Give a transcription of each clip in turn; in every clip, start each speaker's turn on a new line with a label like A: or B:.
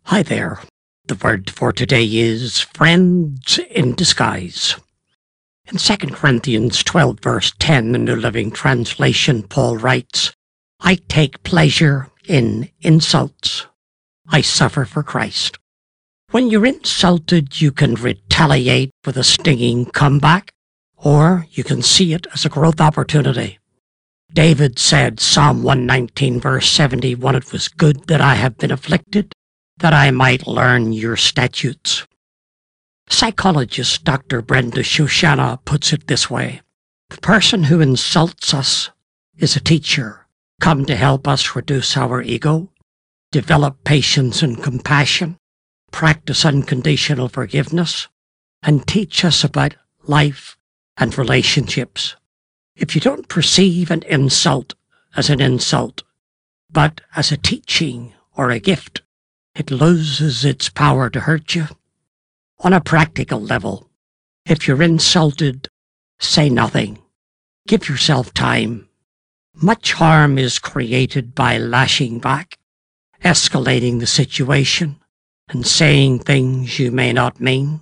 A: Hi there. The word for today is friends in disguise. In 2 Corinthians 12 verse 10, the New Living Translation, Paul writes, I take pleasure in insults. I suffer for Christ. When you're insulted, you can retaliate with a stinging comeback, or you can see it as a growth opportunity. David said, Psalm 119 verse 71, it was good that I have been afflicted, that I might learn your statutes. Psychologist Dr. Brenda Shoshana puts it this way. The person who insults us is a teacher, come to help us reduce our ego, develop patience and compassion, practice unconditional forgiveness, and teach us about life and relationships. If you don't perceive an insult as an insult, but as a teaching or a gift, it loses its power to hurt you. On a practical level, if you're insulted, say nothing. Give yourself time. Much harm is created by lashing back, escalating the situation, and saying things you may not mean.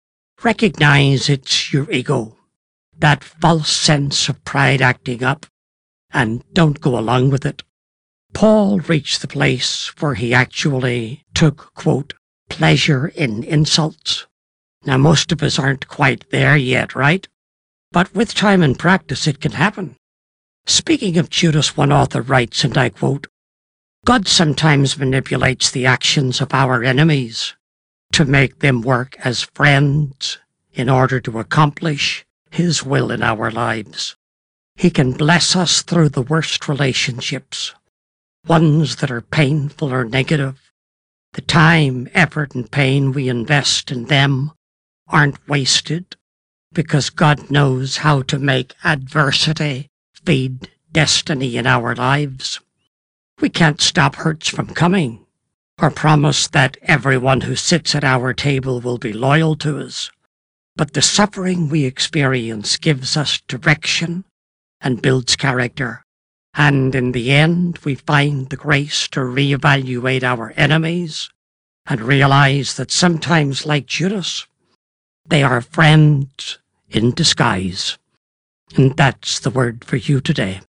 A: Recognize it's your ego, that false sense of pride acting up, and don't go along with it. Paul reached the place where he actually took, quote, pleasure in insults. Now, most of us aren't quite there yet, right? But with time and practice, it can happen. Speaking of Judas, one author writes, and I quote, God sometimes manipulates the actions of our enemies to make them work as friends in order to accomplish His will in our lives. He can bless us through the worst relationships, ones that are painful or negative. The time, effort, and pain we invest in them aren't wasted because God knows how to make adversity feed destiny in our lives. We can't stop hurts from coming or promise that everyone who sits at our table will be loyal to us. But the suffering we experience gives us direction and builds character. And in the end, we find the grace to reevaluate our enemies and realize that sometimes, like Judas, they are friends in disguise. And that's the word for you today.